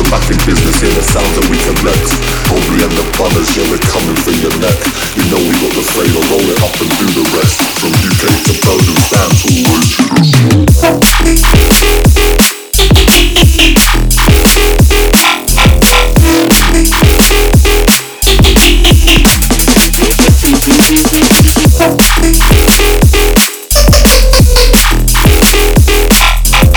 Back in business, hear the sounds that we connect. Aubrey and the Bunners, yeah, we're coming for your neck. You know we got the flavor, roll it up and do the rest. From UK to Belgium, dance all the way to the